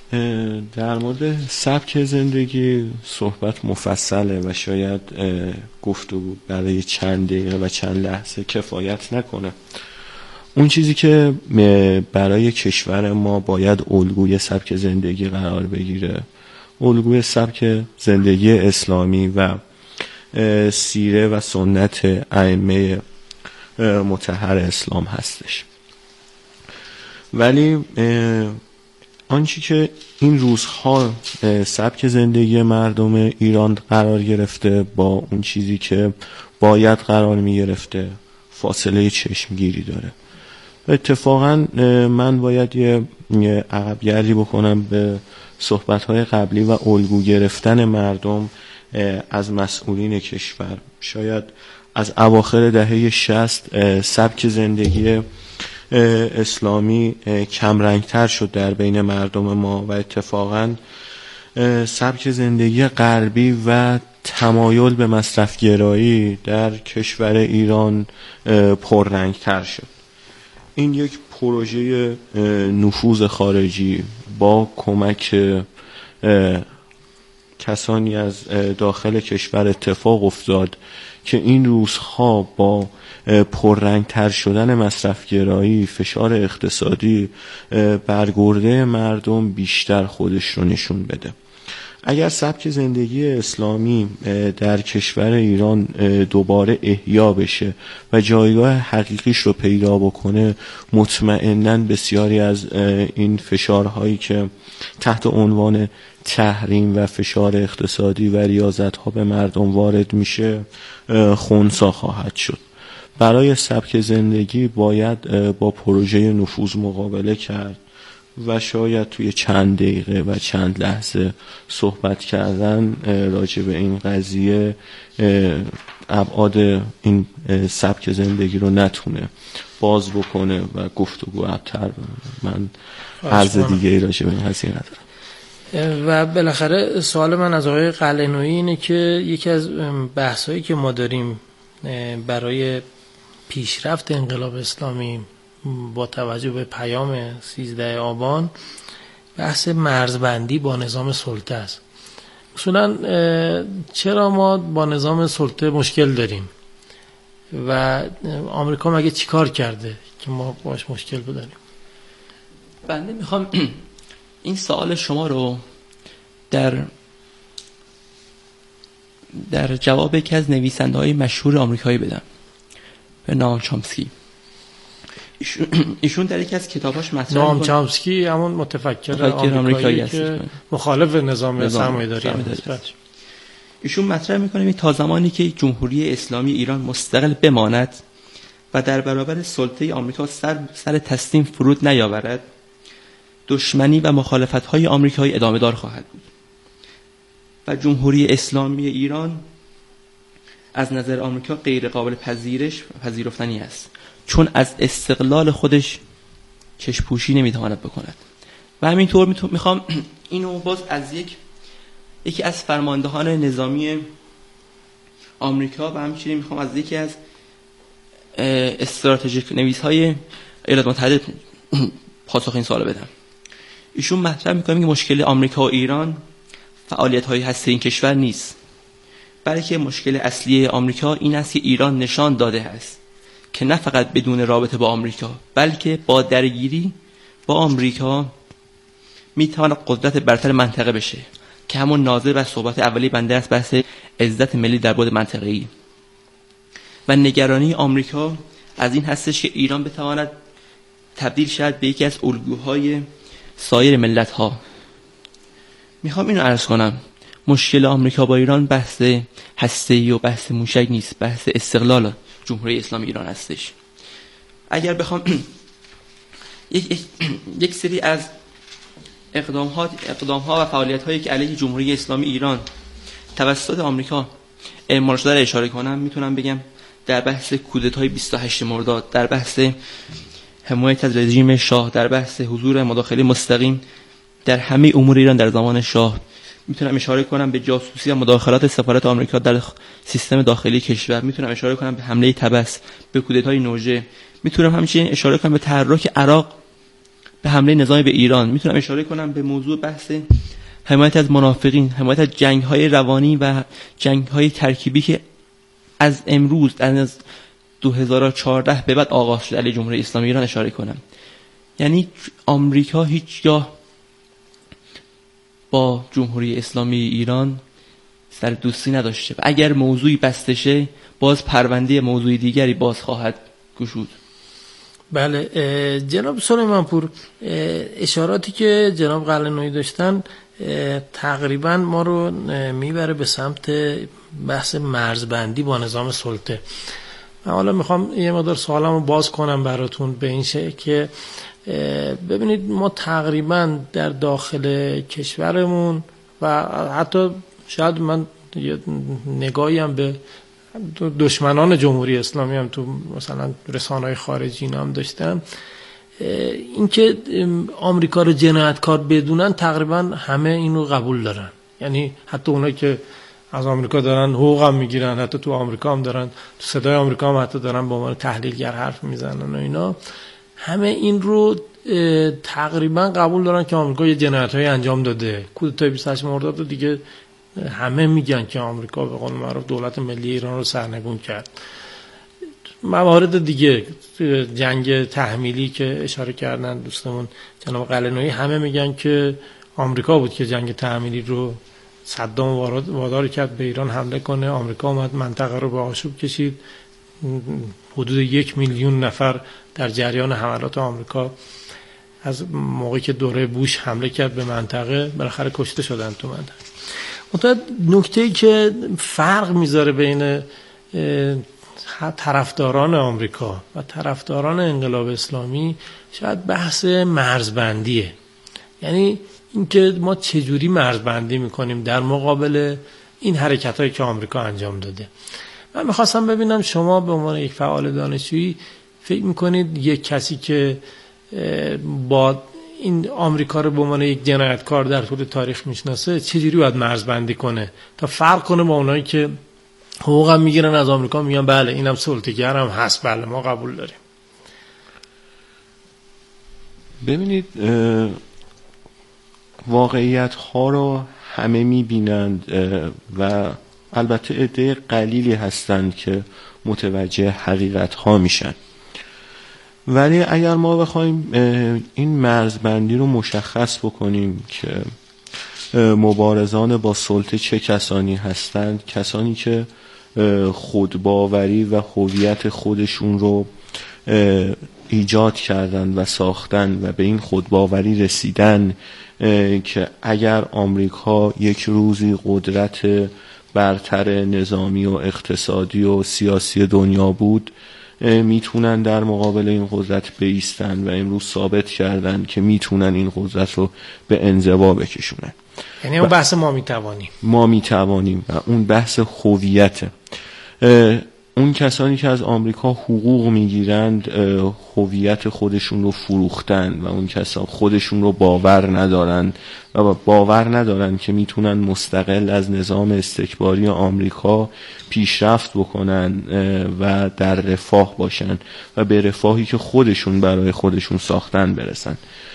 در مورد سبک زندگی صحبت مفصله و شاید گفتگو برای چند دقیقه و چند لحظه کفایت نکنه. اون چیزی که برای کشور ما باید الگوی سبک زندگی قرار بگیره، الگوی سبک زندگی اسلامی و سیره و سنت ائمه مطهر اسلام هستش. ولی آنچه که این روزها سبک زندگی مردم ایران قرار گرفته با اون چیزی که باید قرار می گرفته فاصله چشمگیری داره. اتفاقا من باید یه عقب‌گردی بکنم به صحبت‌های قبلی و الگو گرفتن مردم از مسئولین کشور. شاید از اواخر دهه 60 سبک زندگی اسلامی کم رنگتر شد در بین مردم ما و اتفاقا سبک زندگی غربی و تمایل به مصرفگرایی در کشور ایران پررنگتر شد. این یک پروژه نفوذ خارجی با کمک کسانی از داخل کشور اتفاق افتاد که این روزها با پررنگتر شدن مصرفگرایی، فشار اقتصادی بر گرده مردم بیشتر خودش رو نشون بده. اگر سبک زندگی اسلامی در کشور ایران دوباره احیا بشه و جایگاه حقیقیش رو پیدا بکنه، مطمئناً بسیاری از این فشارهایی که تحت عنوان تحریم و فشار اقتصادی و ریاضت‌ها به مردم وارد میشه خنثی خواهد شد. برای سبک زندگی باید با پروژه نفوذ مقابله کرد و شاید توی چند دقیقه و چند لحظه صحبت کردن راجع به این قضیه ابعاد این سبک زندگی رو نتونه باز بکنه و گفتگو ابتر. من عرض دیگه ای راجع به این قضیه ندارم. و بالاخره سوال من از آقای قلعه‌نویی اینه که یکی از بحثایی که ما داریم برای پیشرفت انقلاب اسلامی با توجه به پیام 13 آبان بحث مرزبندی با نظام سلطه است. اصولا چرا ما با نظام سلطه مشکل داریم و آمریکا مگه چیکار کرده که ما باش مشکل بداریم؟ بنده میخوام این سوال شما رو در جواب یکی از نویسنده‌های مشهور آمریکایی بدم، به نام چامسکی. ایشون در یکی از کتاباش مطرح می‌کنه. نام چامسکی همون متفکر آمریکایی که مخالف نظام سرمایه‌داری است. ایشون مطرح می‌کنه تا زمانی که جمهوری اسلامی ایران مستقل بماند و در برابر سلطه آمریکا سر تسلیم فرود نیاورد، دشمنی و مخالفت‌های آمریکایی ادامه دار خواهد بود و جمهوری اسلامی ایران از نظر آمریکا غیر قابل پذیرفتنی است، چون از استقلال خودش چشم‌پوشی نمی‌تواند بکند. و همینطور میخوام اینو باز از یکی از فرماندهان نظامی آمریکا و همچنین میخوام از یکی از استراتژیک نویس‌های ایالات متحده پاسخ این سوال بدم. ایشون مطرح می‌کنه که مشکل آمریکا و ایران فعالیت‌های هسته این کشور نیست، بلکه مشکل اصلی آمریکا این است که ایران نشان داده است که نه فقط بدون رابطه با آمریکا بلکه با درگیری با آمریکا میتواند قدرت برتر منطقه بشه، که همون ناظر و صحبت اولی بنده است بحث عزت ملی در بعد منطقه‌ای. و نگرانی آمریکا از این هستش که ایران بتواند تبدیل شود به یکی از الگوهای سایر ملت‌ها. میخوام اینو عرض کنم، مشکل آمریکا با ایران بحث هسته‌ای و بحث موشک نیست، بحث استقلال جمهوری اسلامی ایران هستش. اگر بخوام یک سری از اقدام‌ها و فعالیت‌هایی که علیه جمهوری اسلامی ایران توسط آمریکا اعمال شده را اشاره کنم، میتونم بگم در بحث کودتای 28 مرداد، در بحث حمایت از رژیم شاه، در بحث حضور مداخله مستقیم در همه امور ایران در زمان شاه، میتونم اشاره کنم به جاسوسی و مداخلات سفارت آمریکا در سیستم داخلی کشور، میتونم اشاره کنم به حمله طبس، به کودتای نوژه، میتونم همچنین اشاره کنم به تحرک عراق به حمله نظامی به ایران، میتونم اشاره کنم به موضوع بحث حمایت از منافقین، حمایت از جنگ‌های روانی و جنگ‌های ترکیبی که از امروز از 2014 به بعد آغاز شد علیه جمهوری اسلامی ایران اشاره کنم. یعنی آمریکا هیچگاه با جمهوری اسلامی ایران سر دوستی نداشته و اگر موضوعی بسته شه باز پرونده موضوعی دیگری باز خواهد گشود. بله جناب سلیمانپور، اشاراتی که جناب قلعه‌نویی داشتن تقریبا ما رو میبره به سمت بحث مرزبندی با نظام سلطه. من حالا میخوام یه مقدار سوالمو باز کنم براتون به این شکل که ببینید ما تقریبا در داخل کشورمون و حتی شاید من یه نگاهی هم به دشمنان جمهوری اسلامی هم تو مثلا رسانه‌های خارجی هم داشتم، اینکه آمریکا رو جنایتکار بدونن تقریبا همه اینو قبول دارن. یعنی حتی اونایی که از آمریکا دارن حقوق هم میگیرن، حتی تو آمریکا هم دارن، تو صدای آمریکا هم حتی دارن با عنوان تحلیلگر حرف میزنن و اینا، همه این رو تقریبا قبول دارن که آمریکا یه جنایت‌های انجام داده. کودتای 28 مرداد رو دیگه همه میگن که آمریکا به قول معروف دولت ملی ایران رو سرنگون کرد. موارد دیگه جنگ تحمیلی که اشاره کردن دوستمون جناب قلعه‌نویی، همه میگن که آمریکا بود که جنگ تحمیلی رو صدام وادار کرد به ایران حمله کنه. آمریکا اومد منطقه رو به آشوب کشید، حدود 1 میلیون نفر در جریان حملات آمریکا از موقعی که دوره بوش حمله کرد به منطقه بالاخره کشته شدن تو منطقه. منتها نکته‌ای که فرق میذاره بین طرفداران آمریکا و طرفداران انقلاب اسلامی شاید بحث مرزبندیه. یعنی اینکه ما چجوری مرزبندی میکنیم در مقابل این حرکتایی که آمریکا انجام داده. من میخواستم ببینم شما به عنوان یک فعال دانشجویی فکر میکنید یک کسی که با این آمریکا رو به عنوان یک جنایتکار در طول تاریخ میشناسه چجوری باید مرزبندی کنه تا فرق کنه با اونایی که حقوق هم میگیرن از آمریکا، میگن بله اینم سلطه‌گر هم هست، بله ما قبول داریم. ببینید واقعیت ها رو همه میبینند و البته عده قلیلی هستند که متوجه حقیقت ها میشن، ولی اگر ما بخوایم این مرزبندی رو مشخص بکنیم که مبارزان با سلطه چه کسانی هستند، کسانی که خودباوری و هویت خودشون رو ایجاد کردن و ساختن و به این خودباوری رسیدن که اگر آمریکا یک روزی قدرت برتر نظامی و اقتصادی و سیاسی دنیا بود میتونن در مقابل این قدرت بایستن و امروز ثابت کردن که میتونن این قدرت رو به انزوا بکشونن. یعنی اون بحث ما میتوانیم و اون بحث هویته. اون کسانی که از آمریکا حقوق میگیرند هویت خودشون رو فروختن و اون کسان خودشون رو باور ندارن که میتونن مستقل از نظام استکباری آمریکا پیشرفت بکنن و در رفاه باشن و به رفاهی که خودشون برای خودشون ساختن برسن.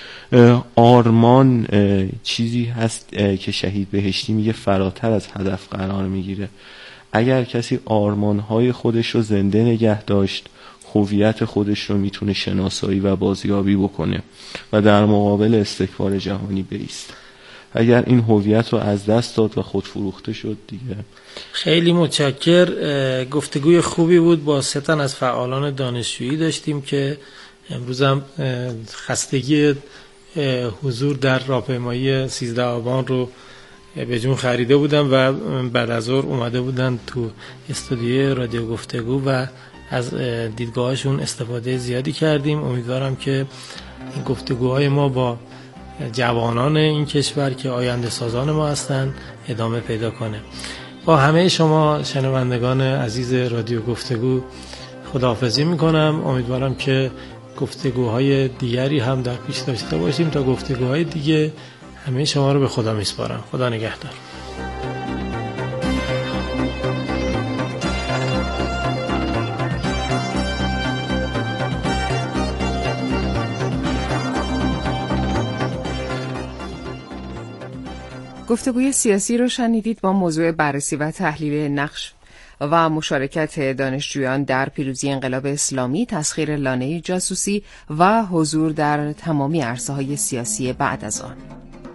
آرمان چیزی هست که شهید بهشتی میگه فراتر از هدف قرار میگیره. اگر کسی آرمانهای خودش رو زنده نگه داشت، هویت خودش رو میتونه شناسایی و بازیابی بکنه و در مقابل استکبار جهانی بایسته. اگر این هویت رو از دست داد و خود فروخته شد دیگه. خیلی متشکر. گفتگوی خوبی بود، با 3 تن از فعالان دانشجویی داشتیم که امروز هم خستگی حضور در راهپیمایی 13 آبان رو به جون خریده بودن و بعد از ظهر اومده بودن تو استودیوی رادیو گفتگو و از دیدگاهاشون استفاده زیادی کردیم. امیدوارم که این گفتگوهای ما با جوانان این کشور که آینده سازان ما هستن ادامه پیدا کنه. با همه شما شنوندگان عزیز رادیو گفتگو خداحافظی میکنم. امیدوارم که گفتگوهای دیگری هم در پیش داشته باشیم. تا گفتگوهای دیگه همه شما رو به خدا میسپارم. خدا نگهدار. گفتگوی سیاسی رو شنیدید با موضوع بررسی و تحلیل نقش و مشارکت دانشجویان در پیروزی انقلاب اسلامی، تسخیر لانه جاسوسی و حضور در تمامی عرصه‌های سیاسی بعد از آن.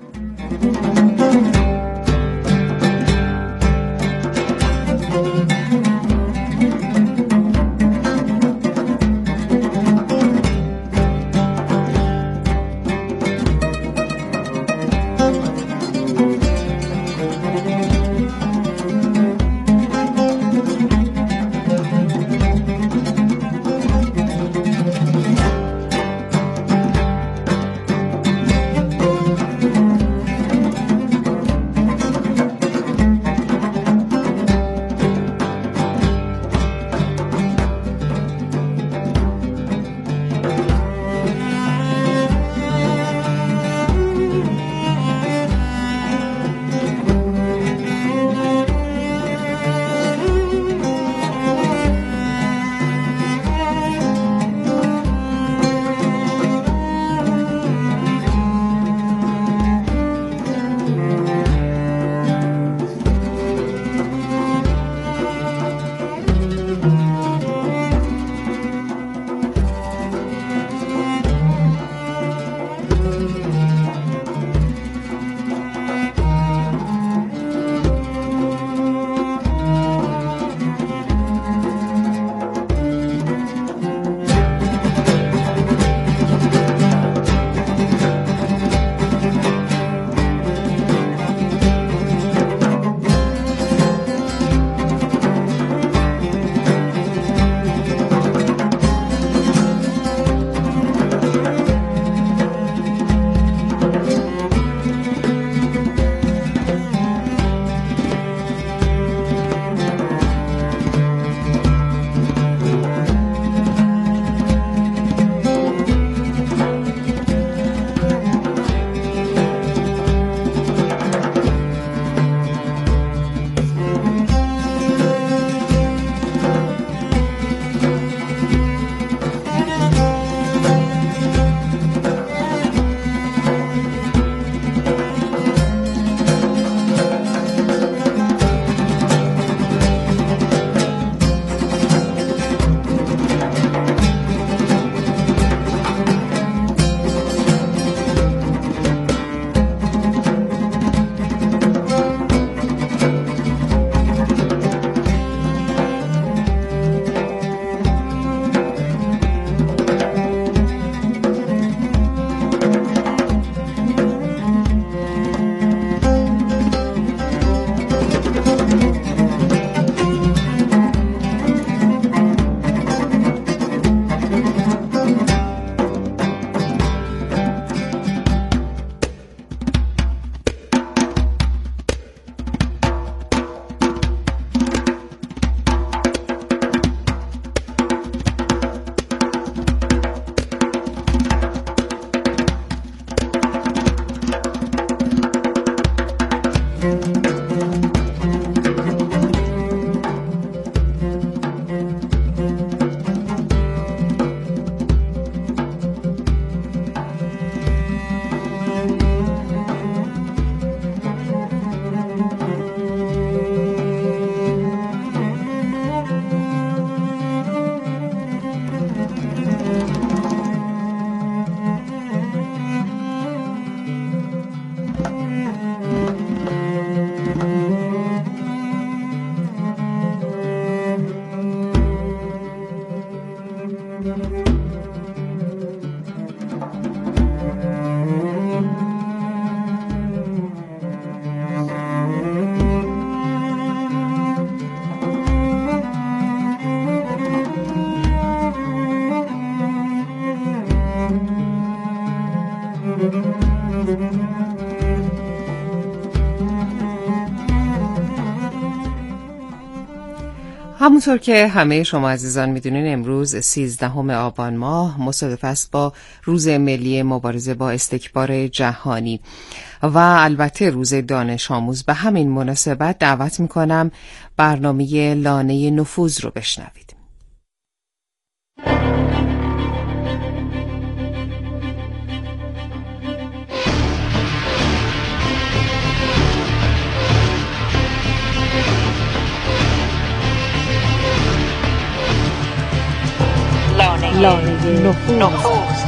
همونطور که همه شما عزیزان میدونین امروز 13 آبان ماه مصادف است با روز ملی مبارزه با استکبار جهانی و البته روز دانش آموز. به همین مناسبت دعوت میکنم برنامه لانه نفوذ رو بشنوید. لانه نفوذ.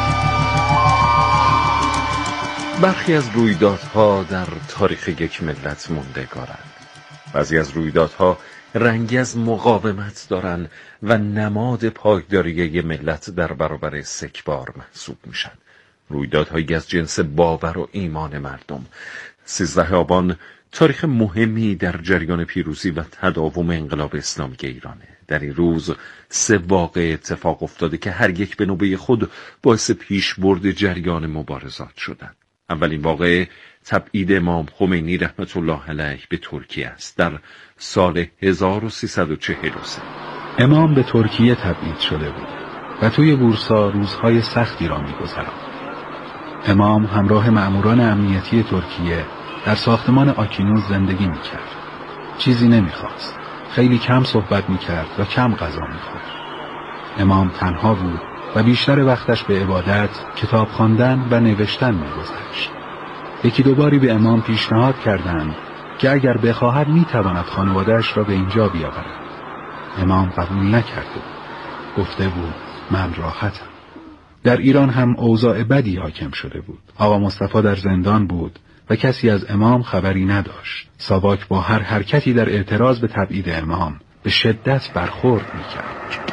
برخی از رویدادها در تاریخ یک ملت موندگارند. بعضی از رویدادها رنگی از مقاومت دارند و نماد پایداری یک ملت در برابر استکبار محسوب میشن. رویدادهایی از جنس باور و ایمان مردم. 13 آبان تاریخ مهمی در جریان پیروزی و تداوم انقلاب اسلامی ایرانه. در این روز 3 واقعه اتفاق افتاده که هر یک به نوبه خود باعث پیشبرد جریان مبارزات شدند. اولین واقعه تبعید امام خمینی رحمت الله علیه به ترکیه است در سال 1343. امام به ترکیه تبعید شده بود و توی بورسا روزهای سختی را می‌گذراند. امام همراه مأموران امنیتی ترکیه در ساختمان آکینوس زندگی می‌کرد. چیزی نمی‌خواست. خیلی کم صحبت می‌کرد و کم غذا می‌خورد. امام تنها بود و بیشتر وقتش به عبادت، کتاب خواندن و نوشتن می‌گذشت. یکی دو باری به امام پیشنهاد کردند که اگر بخواهد می‌تواند خانواده‌اش را به اینجا بیاورد. امام قبول نکرده بود. گفته بود من راحتم. در ایران هم اوضاع بدی حاکم شده بود. آقا مصطفی در زندان بود و کسی از امام خبری نداشت. ساواک با هر حرکتی در اعتراض به تبعید امام به شدت برخورد می‌کرد.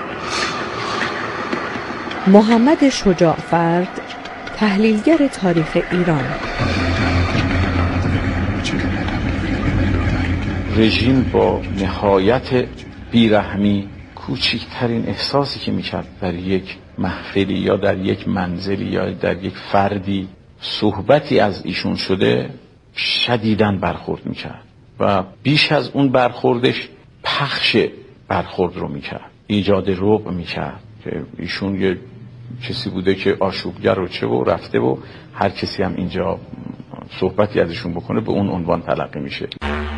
محمد شجاعفرد، تحلیلگر تاریخ ایران. رژیم با نهایت بیرحمی کوچکترین احساسی که میکرد در یک محفلی یا در یک منزلی یا در یک فردی صحبتی از ایشون شده شدیداً برخورد میکرد و بیش از اون برخوردش پخش برخورد رو میکرد، ایجاد رعب میکرد که ایشون یه کسی بوده که آشوبگر و چه و رفته و هر کسی هم اینجا صحبتی ازشون بکنه به اون عنوان تلقی میشه.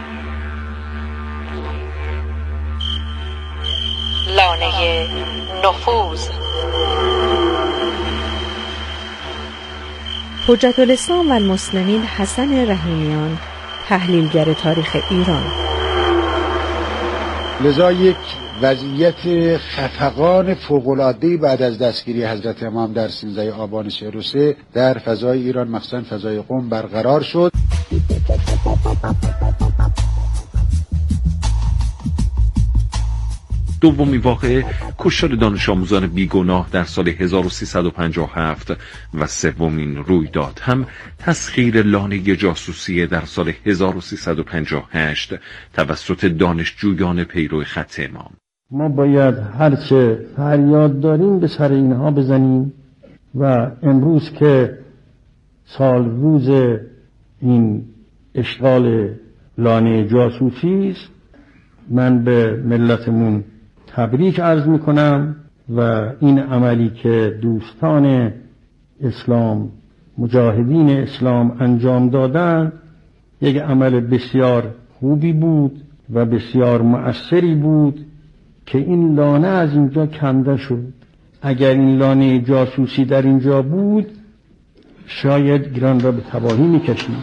لانه نفوذ. حجت الاسلام و المسلمین حسن رحیمیان، تحلیلگر تاریخ ایران. لذا یک وضعیت خفقان فوق‌العاده‌ای بعد از دستگیری حضرت امام در 13 آبان 43 در فضای ایران مخصوصاً فضای قم برقرار شد. دومین واقعه کشتار دانش آموزان بیگناه در سال 1357 و سومین رویداد هم تسخیر لانه جاسوسی در سال 1358 توسط دانشجویان پیرو خط امام. ما باید هرچه فریاد داریم به سر اینها بزنیم و امروز که سال روز این اشغال لانه جاسوسی است، من به ملتمون تبریک عرض میکنم و این عملی که دوستان اسلام، مجاهدین اسلام انجام دادن یک عمل بسیار خوبی بود و بسیار مؤثری بود که این لانه از اینجا کنده شد. اگر این لانه جاسوسی در اینجا بود شاید ایران را به تباهی میکشید.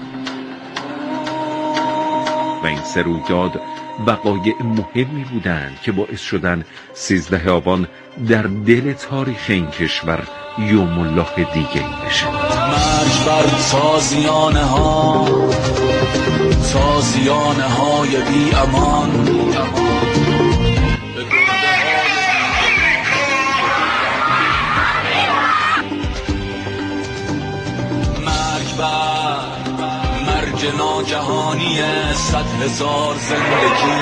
و این سه رویداد وقایع مهمی بودند که باعث شدند 13 آبان در دل تاریخ این کشور یوم الله دیگری بشه. مرگ بر تازیانه های بی امان، مرگ بر مرگ ناگهانی 100,000 زندگی،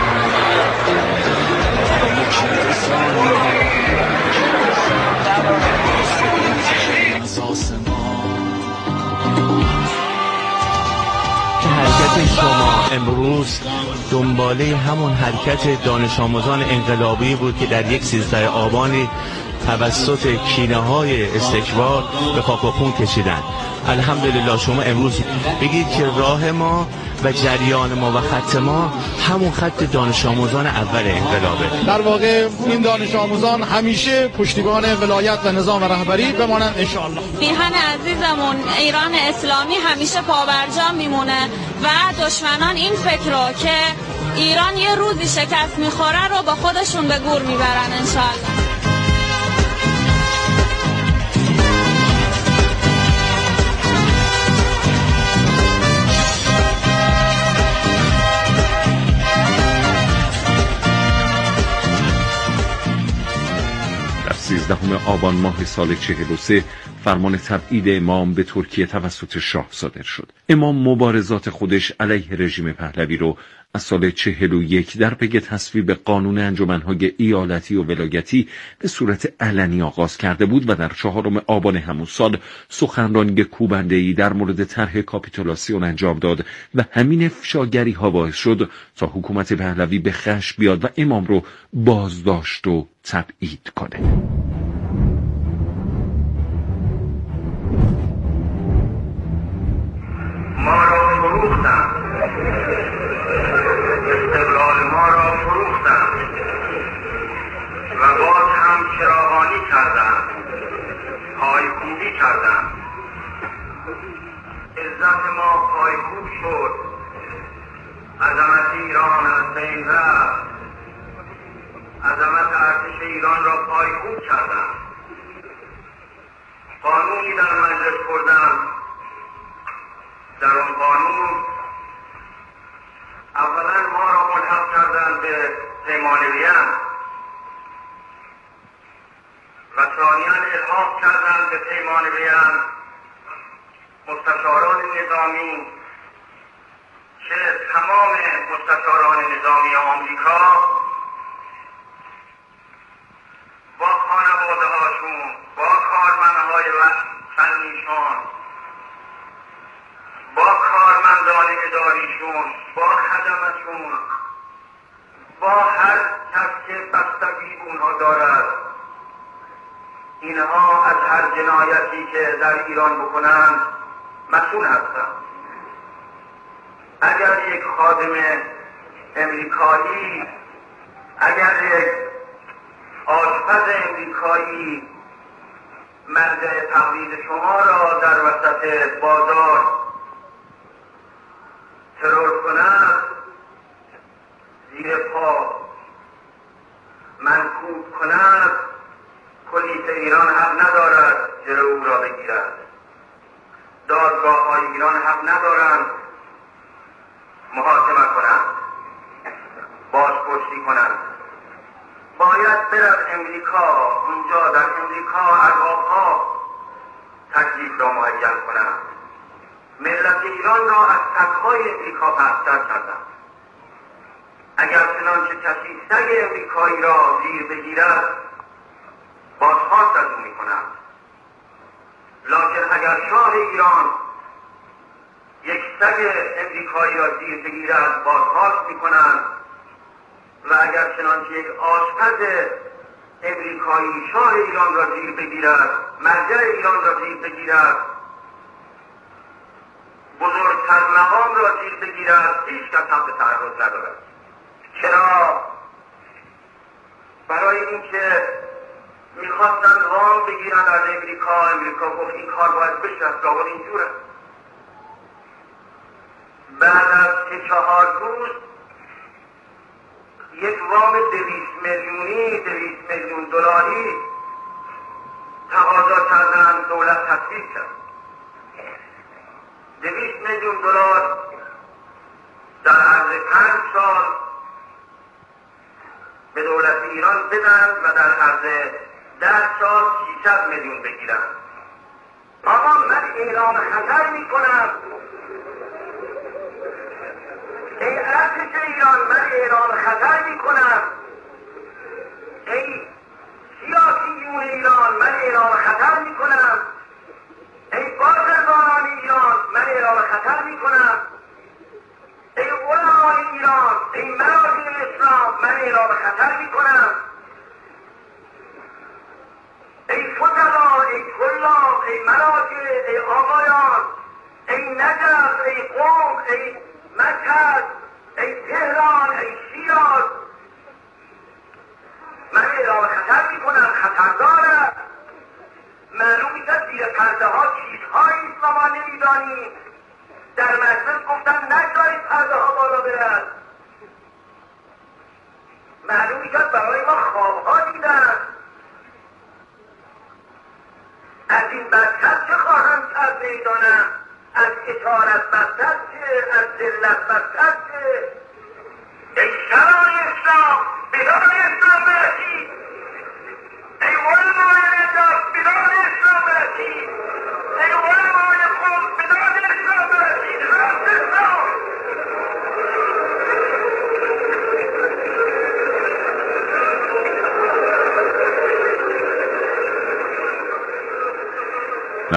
حرکت شما امروز دنباله همون حرکت دانش آموزان انقلابی بود که در یک 13 آبانی توسط کینه‌های استکبار به خاک و خون کشیدند. الحمدلله شما امروز بگید که راه ما و جریان ما و خط ما همون خط دانش آموزان اول انقلابه. در واقع این دانش آموزان همیشه پشتیبان ولایت و نظام رهبری بمانند انشاءالله. میهن عزیزمون ایران اسلامی همیشه پابرجا میمونه و دشمنان این فکر رو که ایران یه روزی شکست میخوره رو با خودشون به گور میبرن انشاءالله. آبان ماه سال 43 فرمان تبعید امام به ترکیه توسط شاه صادر شد. امام مبارزات خودش علیه رژیم پهلوی رو از سال 41 در پی تصویب قانون انجمنهای ایالتی و ولایتی به صورت علنی آغاز کرده بود و در 4 آبان همون سال سخنرانی کوبنده‌ای در مورد طرح کاپیتولاسیون انجام داد و همین افشاگری ها باعث شد تا حکومت پهلوی به خشم بیاد و امام رو بازداشت و تبعید کنه. ما را فروختند، استقلال ما را فروختند و باز هم چراغانی کردند، پایکوبی کردند. عزت ما پایکوب شد، عظمت ایران از بین رفت، عظمت ارتش ایران را پایکوب کردند. قانونی در مجلس بردند، در آن قانون اولا ما را ملحق کردند به پیمان وین و ثانیا الحاق کردند به پیمان وین مستشاران نظامی که تمام مستشاران نظامی آمریکا با خانواده هاشون، با کارمندهای فنیشان، با کارمندان اداریشون، با خدمتشون، با هر کس که بستگی اونها دارد، اینها از هر جنایتی که در ایران بکنند مسئول هستند. اگر یک خادم امریکایی، اگر یک آشپز امریکایی مرجع تقلید شما را در وسط بازار ترور کند، زیر پا منکوب کند، پلیس ایران حق ندارد جلو او را بگیرد. دادگاه های ایران حق ندارند محاکمه کنند، بازپرسی کنند. باید برد امریکا، اونجا در امریکا ارباب‌ها تکلیف را معین کنند. ملت ایران را از سگ‌های امریکا پست‌تر کردند. اگر چنانچه کسی سگ امریکایی را زیر بگیرد بازخواست از او می‌کنند، لکن اگر شاه ایران یک سگ امریکایی را زیر بگیرد بازخواست می‌کنند و اگر چنانچه یک آشپز امریکایی شاه ایران را زیر بگیرد، مرجع ایران را زیر بگیرد، بزرگتر مقام را زیر بگیرد، هیچ کس حق تعرض ندارد. چرا؟ برای اینکه میخواستن وام بگیرن از امریکا گفت این کار باید بشه، لابد اینجوره. بعد از 4 روز یک وام 200 میلیون دلاری تقاضا کردن، دولت تصویب کرد. 200 میلیون دلار در عرض 5 سال به دولت ایران بدن و در عرض 10 سال 300 میلیون بگیرن. آقا من اعلام خطر میکنم، ای ارتش ایران من اعلام خطر میکنم، ای سیاسیون ایران من اعلام خطر میکنم، ای بازرگانان ایران من اعلام خطر میکنم، ای علمای ایران، ای مراجع اسلام من اعلام خطر میکنم، ای فضلا، ای طلاب، ای مراجع، ای آقایان، ای نجف، ای قم، ای مشهد، ای تهران، ای شیراز، من اعلام خطر میکنم، خطر دارد. معلوم نیست زیر پرده ها چیزهایی است و ما نمیدانیم. در مجلس گفتن نگذارید پرده ها بالا برد. معلوم نیست برای ما خوابها دیدن. از این بدتر چه خواهند کرد میدانم؟ از اشارت بدتر چه؟ از ذلت بدتر چه؟ ای شرای اسلام، بدای اسلام برسید، ای علمای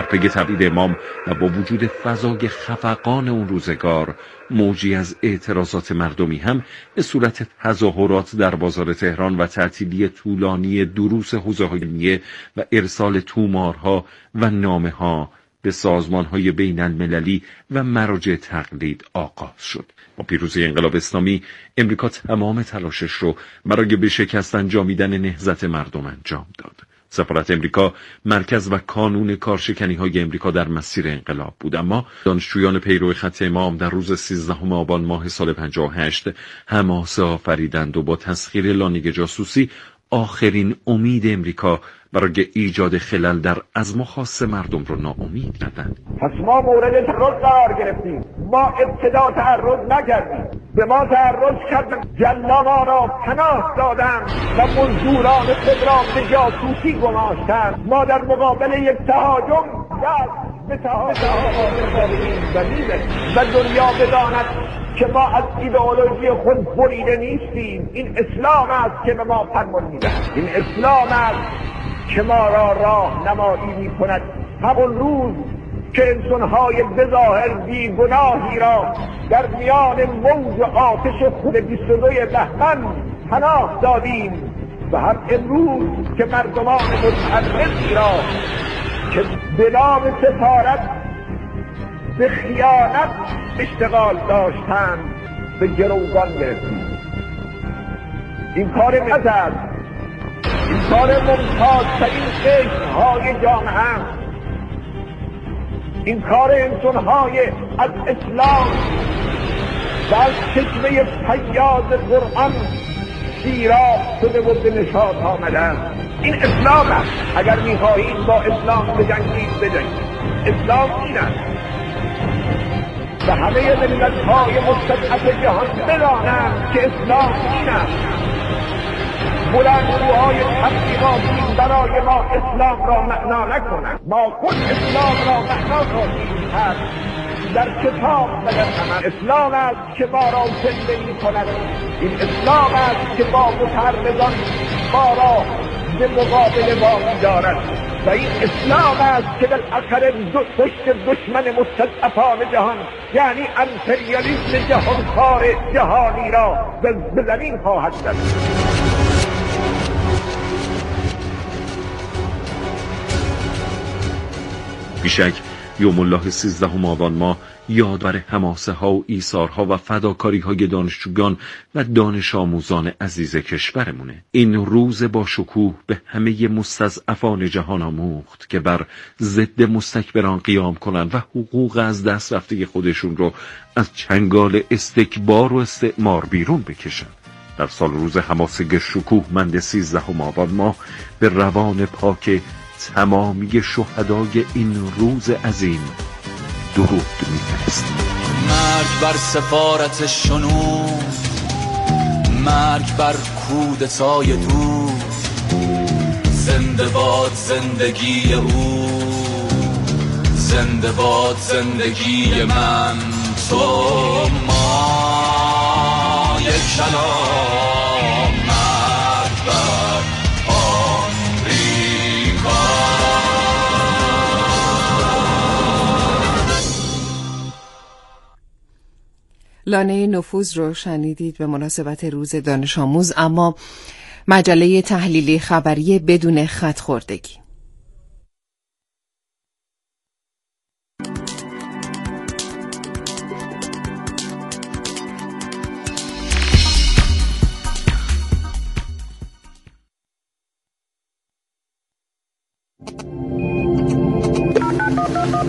پی تبعید امام و با وجود فضای خفقان اون روزگار، موجی از اعتراضات مردمی هم به صورت تظاهرات در بازار تهران و تعطیلی طولانی دروس حوزه‌های علمیه و ارسال تومارها و نامه‌ها به سازمان‌های بین المللی و مراجع تقلید آغاز شد. با پیروزی انقلاب اسلامی، امریکا تمام تلاشش رو برای به شکست انجامیدن نهضت مردم انجام داد. سفارت امریکا مرکز و کانون کارشکنی‌های امریکا در مسیر انقلاب بود، اما دانشجویان پیرو خط امام در روز 13 آبان ماه سال 58 حماسه آفریدند و با تسخیر لانگ جاسوسی آخرین امید امریکا برای ایجاد خلل در عزم و خواست مردم رو ناامید کردند. پس ما مورد تعرض قرار گرفتیم. ما ابتدا تعرض نکردیم، به ما تعرض کردن، جلا ما را پناه دادند و مزدوران خود را به جاسوسی گماشتند. ما در مقابل یک تهاجم به تهاجم و دنیا بداند که ما از ایدئولوژی خود بریده نیستیم. این اسلام است که به ما فرمان می‌دهد، این اسلام است که ما را راهنمایی می‌کند. همون روز که انسان‌های بظاهر بی‌گناهی را در میان موج آتش خود 22 بهمن پناه دادیم و هم امروز که مردمان متعرضی را که به نام سفارت به خیانت اشتغال داشتند به گروگان گرفتیم. این کار ممتاز است، این کار ممتازترین قشرهای جامعه است، این کار انسانهای از اسلام و از چشمه فیاض قرآن سیراب شده و به نشاط آمده است. این اسلام است. اگر می‌خواهید با اسلام بجنگید بجنگید. اسلام این است و همه ملت‌های مستضعف جهان بدانند که اسلام این است. بلندگوهای تبلیغاتی برای ما اسلام را معنا نکنند. ما خود اسلام را معنا خواهیم کرد در کتاب و در عمل. اسلام است که ما را زنده می‌کند. این اسلام است که با متعرضان ما را به مقابل واقع دارد و این اسلام است که بالاخره پشت دشمن مستضعفان جهان یعنی امپریالیسم جهانخوار جهانی را به زمین خواهد زد. بیشک یوم الله 13 آبان ماه یادآور حماسه ها و ایثارها و فداکاری های دانشجویان و دانش آموزان عزیز کشورمونه. این روز با شکوه به همه مستضعفان جهان آموخت که بر ضد مستکبران قیام کنند و حقوق از دست رفته خودشون رو از چنگال استکبار و استعمار بیرون بکشند. در سال روز حماسه شکوهمند 13 آبان ماه به روان پاک تمامی شهدای این روز عظیم درود می‌فرستیم. مرگ بر سفارت شنود، مرگ بر کودتای دو، زنده باد زندگی او، زنده باد زندگی من، تو ما یک کلام. مرگ بر لانه نفوذ رو شنیدید به مناسبت روز دانش آموز، اما مجله تحلیلی خبری بدون خط خوردگی.